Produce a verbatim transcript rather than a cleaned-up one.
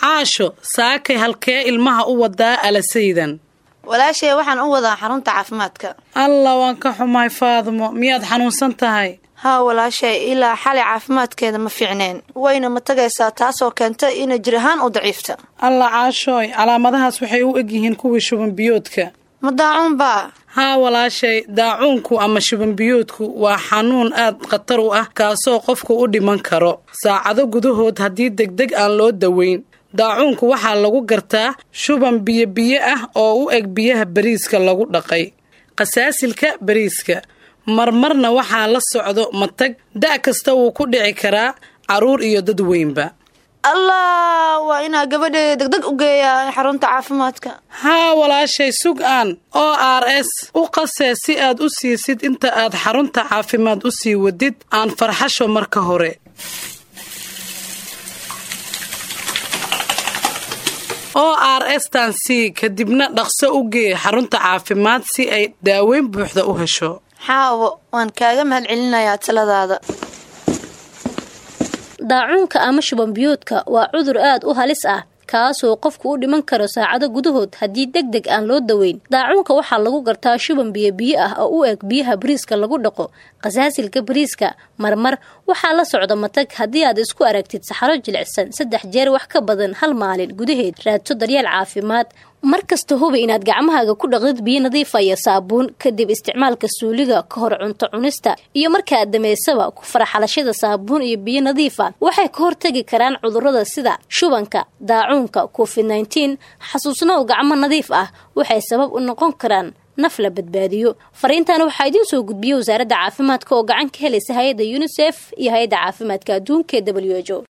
caasho saakay halkee ilmaha u wadaa alasaydan walaashay waxaan u wadaa xarunta caafimaadka alla waan ka xumaay Faadimo miyaad xanuunsan tahay ها walaashay ilaa xali caafimaadkeeda ma fiicneen wayna ma tagaysaa taasoo keentay in jirhaan u daciifta alla caashooy calaamadahaas waxay u eg yihiin kuwii shuban biyoodka ma daacun baa haa walaashay daacuunku ama shuban biyoodku waa xanuun aad khatar u ah kaasoo qofku u dhiman karo saacado gudahood haddii degdeg aan loo daweyn daacuunku waxaa lagu gartaa shuban biyo biyo ah oo u eg biyaha bariiska lagu dhaqay qasaasilka bariiska marmarna waxaa la socdo matag da' kasta wuu ku dhici karaa caruur iyo dad weynba allah waa inaa gabadheeda degdeg u geeyaa xarunta caafimaadka haa walaashay sug aan o r s u qasee si aad u siisid inta aad xarunta caafimaad u sii wadid aan farxasho marka hore o r s taan sii kadibna dhaqso u gee xarunta caafimaad si ay daaweyn buuxda u hesho xaawo waan kaaga mahadcelinayaa taladaada daacuunka ama shuban biyoodka waa cudur aad u halis ah kaasoo qofku u dhiman karo saacado gudahood haddii degdeg aan loo daweyn daacuunka waxaa lagu gartaa shuban biyo biyo ah oo u eg biyaha bariiska lagu dhaqo qasaasilka bariiska marmar waxaa la socda matag haddii aad isku aragtid saxaro jilicsan saddex jeer wax ka badan hal maalin gudaheed raadso daryeel caafimaad markasta hubi inaad gacmahaaga ku dhaqdid biyo nadiif ah iyo saabuun kadib isticmaalka suuliga ka hor cunto cunista iyo markaad dhameysaba ku faraxalashada saabuun iyo biyo nadiif ah waxay ka hortagi karaan cudurrada sida shubanka daacuunka covid nineteen xasuusnow gacmo nadiif ah waxay sabab u noqon karaan naf la badbaadiyo fariintan waxaa idiin soo gudbiyay wasaaradda caafimaadka oo gacan ka helaysa hay'adda UNICEF iyo hay'adda caafimaadka adduunka W H O